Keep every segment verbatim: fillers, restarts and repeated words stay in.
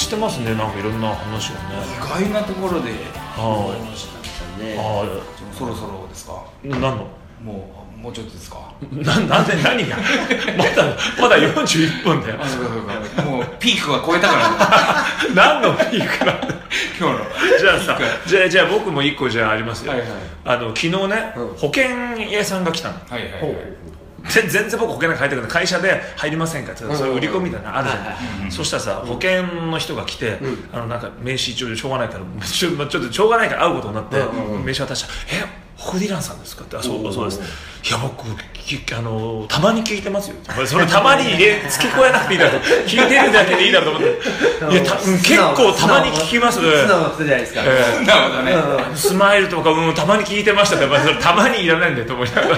してますね、なんかいろんな話をね。 意外なところで思いましたね。ああ、そろそろですか。 何の？ もうもうちょっとですか。 ななんで何が？まだまだよんじゅういっぷんだよ。 もうピークは超えたからね。何のピークなんだ。 今日の。 じゃあさ、じゃあじゃあ僕も一個じゃありますよ。 はいはい、 あの昨日ね、うん、保険屋さんが来たの。 はいはいはい。 全然僕保険なんか入ってくる会社で入りませんかって、それ売り込みみたいなのあるじゃない、うんうん、そしたらさ、保険の人が来て、うん、あのなんか名刺一応でしょうがないからちょっとしょうがないから会うことになって、うんうん、名刺渡したら「えホフディランさんですか?」って「あそうそうです」いや僕あのたまに聞いてますよ」それたまに入れ付け加えなくていいだろ聞いてるだけでいいだろと思っていやた結構たまに聞きますね。 素直なことじゃないですか、 えー、素直だね、うん、スマイルとか、うん、たまに聞いてましたって、それたまにいらないんだよと思いながら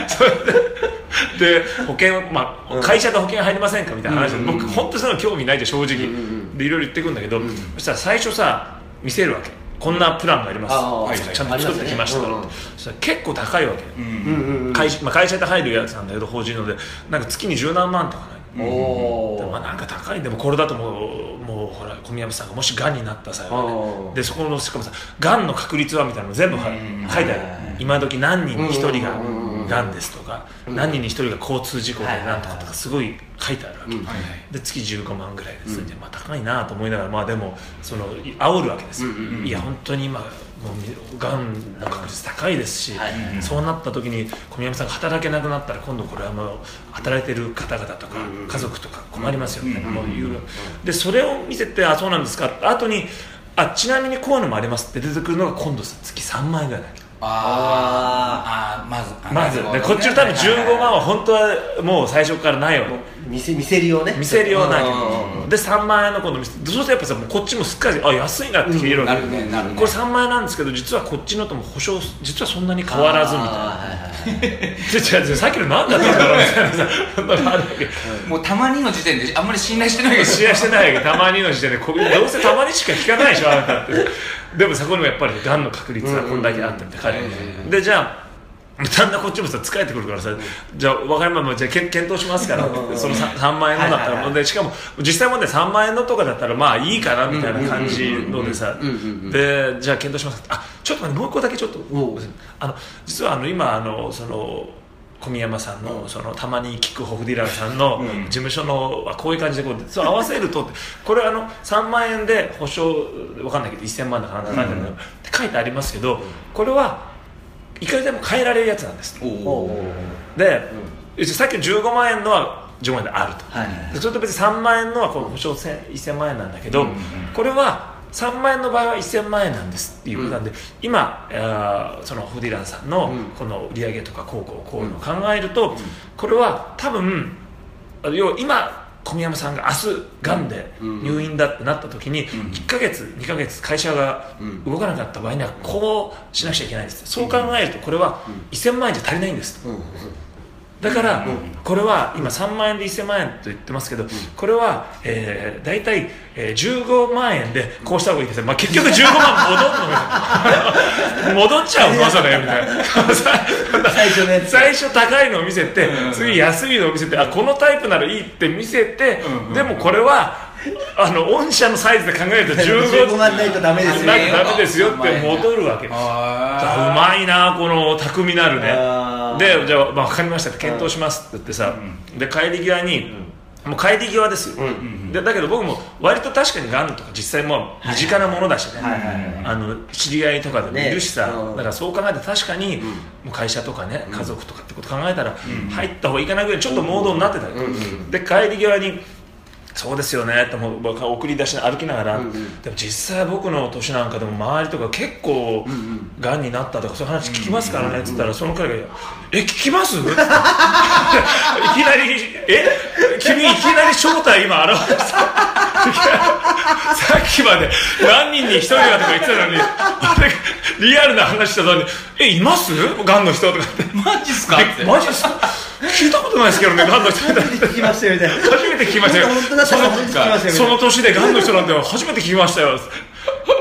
で保険、まあ、会社で保険入りませんかみたいな話で、うん、僕本当にその興味ないで正直、うん、でいろいろ言ってくるんだけど、うん、そしたら最初さ見せるわけ、こんなプランがあります、はい、ちゃんと作ってきましたから、ね、うん、そしたら結構高いわけ、うんうん、会, まあ、会社で入るやつなんだけど法人のでなんか月に十何万とかね、おでもまあなんか高い。でもこれだともう、もうほら小宮山さんがもしがんになった際はね、でそこのしかもさがんの確率はみたいなの全部書いてある、今時何人にひとりががんですとか、何人にひとりが交通事故でなんとかとかすごい書いてあるわけ、うん、で月じゅうごまんぐらいです、うん、でまあ高いなと思いながら、まあでもその煽るわけですよ、うんうんうん、いや本当に今もうがんの確率高いですし、はいうん、そうなった時に小宮山さんが働けなくなったら今度これはもう働いてる方々とか家族とか困りますよね、うんうん、もう言うでそれを見せて、あそうなんですか後にあちなみにこういうのもありますって出てくるのが今度さ月さんまんえんぐらいだけど、 ああまずまず、ね、こっちの多分じゅうごまんは本当はもう最初からないわけ、 見せ、見せるよね、 見せるようないけど、でさんまんえんの今度見せそうするとやっぱさもうこっちもすっかりあ安いなって言えるわけ、うん、なるねなるね、これさんまんえんなんですけど実はこっちのとも保証実はそんなに変わらずみたいな、はいはい、さっきの何だったんだろうみたいなさあるわけもうたまにの時点であんまり信頼してないけど信頼してないわけたまにの時点でこどうせたまにしか聞かないでしょあなたってでもそこにもやっぱりがんの確率はこんだけあったって書いてあるでじゃあだんだんこっちもさ疲れてくるからさ、じゃあ分かりましたじゃあ検討しますからその 3, さんまんえんのだったら、はいはいはい、でしかも実際問題さんまんえんのとかだったらまあいいかなみたいな感じのでさ、でじゃあ検討しますあちょっと待ってもう一個だけちょっとあの実はあの今あのその小宮山さんのそのたまに聞くホフディランさんの事務所のこういう感じでこうそう合わせるとこれあのさんまんえんで保証分かんないけどいっせんまんだからなんだろうって書いてありますけどこれはいくらでも変えられるやつなんです。で、うん、さっきのじゅうごまんえんのはじゅうごまんえんであると、はいはいはい、それと別にさんまんえんのはこの保証いっせんまんえんなんだけど、うんうん、これはさんまんえんの場合はいっせんまんえんなんですっていうことなんで、うん、今そのホフディランさんのこの売り上げとかこうこうこういうのを考えると、うん、これは多分要は今小宮山さんが明日がんで入院だってなった時にいっかげつにかげつ会社が動かなかった場合にはこうしなくちゃいけないんです。そう考えるとこれはいっせんまんえんじゃ足りないんです。だからこれは今さんまんえんでいっせんまんえんと言ってますけどこれはえー大体じゅうごまんえんでこうした方がいいですよ。まあ結局じゅうごまん戻るの戻っちゃうのそれみたいな最初のやつ最初高いのを見せて次安いのを見せてあこのタイプならいいって見せてでもこれはあの御社のサイズで考えるとじゅうごまんないとダメですよダメですよって戻るわけです。うまいなこの巧みなるねでじゃあ、まあ、分かりましたって検討しますって言ってさで帰り際にもう帰り際ですよ、うんうん、でだけど僕も割と確かにがんとか実際もう身近なものだしね、あの知り合いとかでもいるしさ、ね、だからそう考えて確かに、うん、もう会社とかね家族とかってこと考えたら、うん、入った方がいいかなぐらいちょっとモードになってたり、うんうん、で帰り際にそうですよねってもう送り出し歩きながら、うんうん、でも実際僕の年なんかでも周りとか結構がんになったとかそういう話聞きますからねって言ったらその彼が「え聞きます?」いきなり「え君いきなり正体今現れた」さっきまで何人に一人だとか言ってたのにリアルな話したのに「えいますがんの人?」とかってマジっすかってマジっすか聞いたことないですけどねがんの人初めて聞きましたよみたいな初めて聞きましたよ本当だったら初めて聞きましたよその年でがんの人なんて初めて聞きましたよ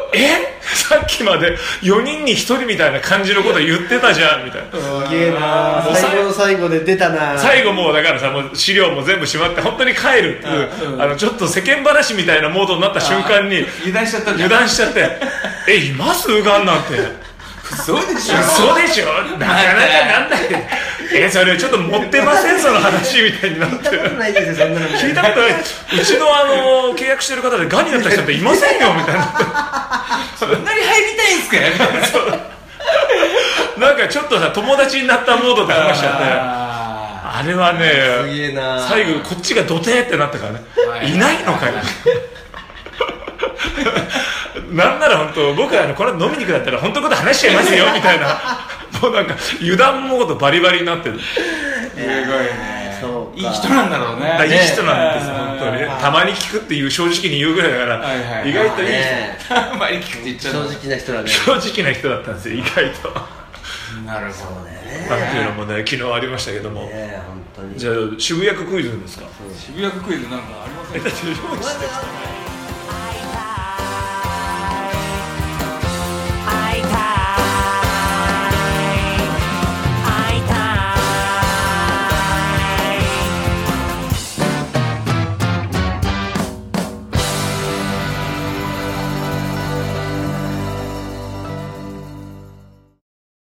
えさっきまでよにんにひとりみたいな感じのこと言ってたじゃんみたいな。 すげえな、最後の最後で出たな。 最後もうだからさ、もう資料も全部しまって本当に帰るっていう、うん、あのちょっと世間話みたいなモードになった瞬間に油断しちゃったじゃん。 油断しちゃってえいますウガンなんて嘘でしょ嘘でしょなかなかなんだってえそれちょっと持ってませんその話みたいになって。 聞いたことないですよそんなの。 聞いたことない。うちのあの契約してる方でガンになった人っていませんよみたいな。 そんなに入りたいんすかなんかちょっとさ友達になったモードで話しちゃってあ, あれはねすげえな。 最後こっちがドテーってなったからね、はい、いないのかよなんなら本当僕はあのこれ飲みに行くだったら本当のこと話しちゃいますよみたいなもうなんか油断モードバリバリになってる。 すごいね。そういい人なんだろうね。 いい人なんです、ね、本当にたまに聞くっていう正直に言うぐらいだから、はいはい、意外といい人、ね、 たまに聞くって言っちゃう正直な人だね。 正直な人だったんですよ意外と。 なるほどね。 なんていうのもね昨日ありましたけども、 ね、本当に。 じゃあ渋谷区クイズですか。 渋谷区クイズなんかありませんか。